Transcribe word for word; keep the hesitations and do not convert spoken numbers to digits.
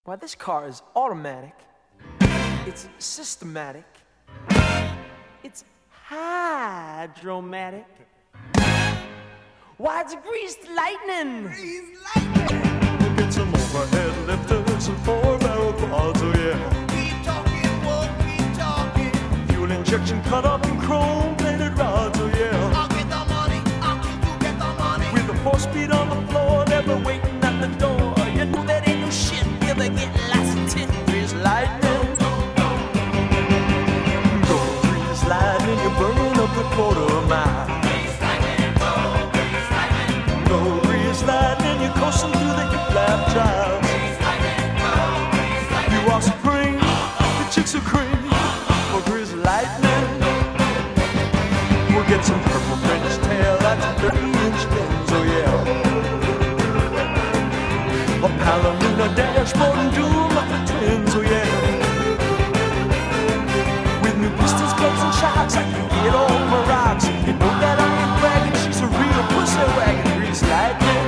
Why, this car is automatic. It's systematic. It's hydromatic. Why, it's greased lightning. Greased lightning. Get some overhead lifters and four-barrel quads, oh yeah. Keep talking, won't keep talking. Fuel injection cut up in chrome-plated rods, oh yeah. I'll get the money, I'll you get the money. With a four-speed on the floor, never waiting at the door. You know that ain't no shit. You'll be getting lots of tin. Greased lightning. Go grease lightning, you're burning up the quarter mile. Greased lightning, go, greased lightning. Go grease lightning, you're coasting through the hip lap drive. Greased lightning, go, greased lightning. You are supreme, the chicks are cream. For grease lightning, we'll get some purple French tail, that's thirty-inch fins, oh yeah. A Palomino dashboard and doom of the twins, oh yeah. With new pistons, plugs, and shocks, I can get all my rocks. You know that I ain't bragging, she's a real pussy wagon. Grease lightning.